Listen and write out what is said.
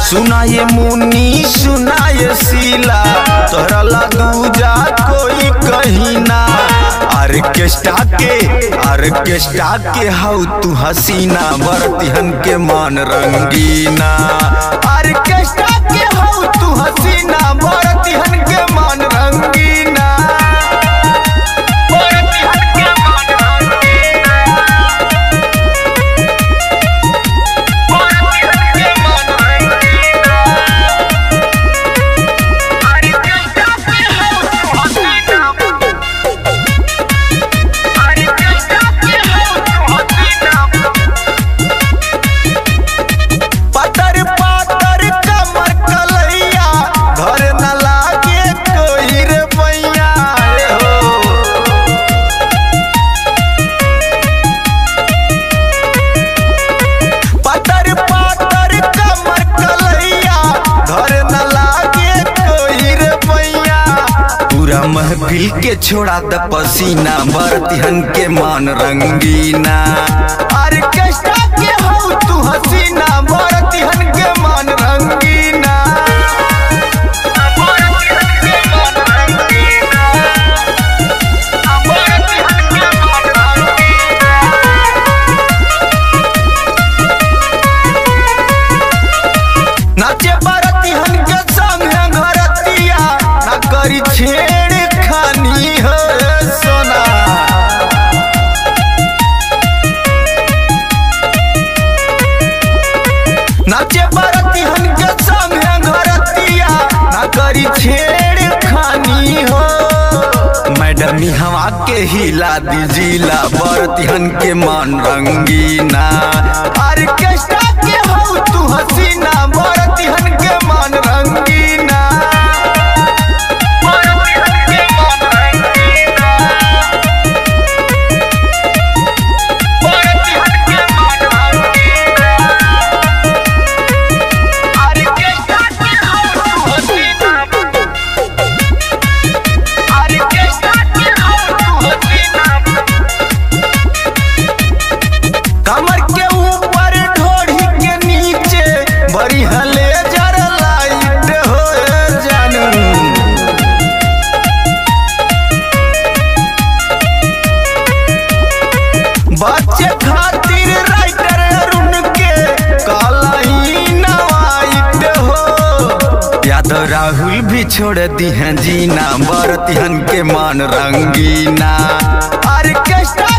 सुना ये मुन्नी सुना ये शीला तोहरा लगूजा कोई कहीं ना। आर्केस्ट्रा के हाउ तू हसीना बरतिहन के मान रंगीना। आर्केस्ट्रा के हाउ तू हसीना बरतिहन के मान रंगीना। महफिल के छोड़ा द पसीना बरतिहन के मान रंगीना। आर्केस्ट्रा के हाउ तू हसीना बरतिहन के मान रंगीना। नाचे बरतिहन के संग घरतिया ना करी छेड़ खानी हो सोना। नाचे बरतिहन के संग घरतिया ना करी छेड़ खानी हो। मैडम हवा के हिला दीजिला बरतिहन के मान रंगीना। आर्केस्ट्रा के हाउ तू हसीना बरतिहन के मान रंगीना। कमर के ऊपर ढोढ़ी के नीचे बड़ी हले जर लाइट हो जानू। बच्चे खातिर राइटर अरुण के काला ही नवाइट हो। यादव राहुल भी छोड़ दी हैं जीना बरतिहन के मान रंगीना। आर्केस्ट्रा